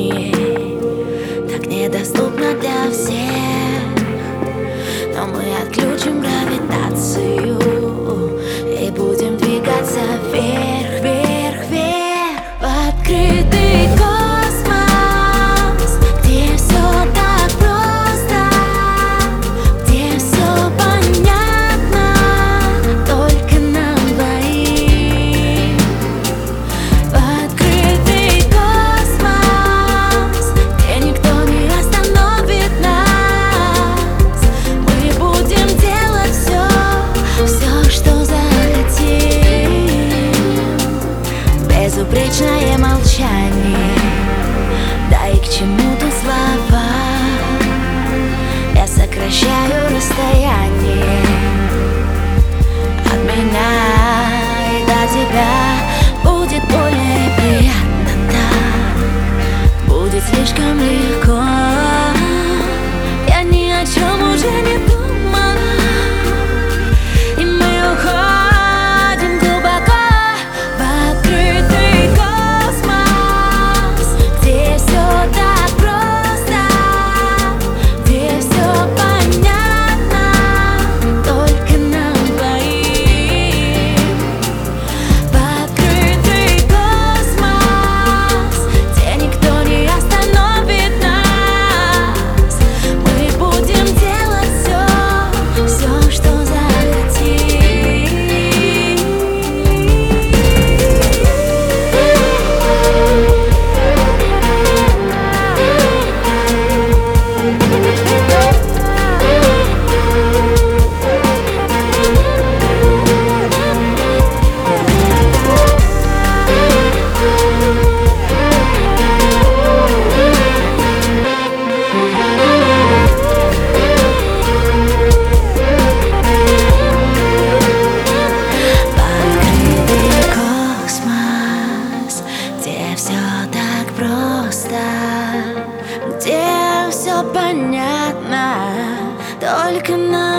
сияние так недоступно для всех, но мы отключим гравитацию и будем двигаться вверх, вверх, вверх в открытый космос, где все так просто, где все понятно только нам двоим. В открытый космос, где никто не остановит нас. Мы будем делать все, что захотим. Безупречное молчание, да и к чему тут слова? Я сокращаю расстояние от меня и до тебя. Будет больно и приятно так, будет слишком легко. Я ни о чем уже не думала, и мы уходим глубоко в открытый космос, где все так просто, где все понятно только нам двоим. В открытый космос, где никто не остановит нас. Мы будем делать все, что захотим. Открытый космос, где все так просто, где все понятно только нам.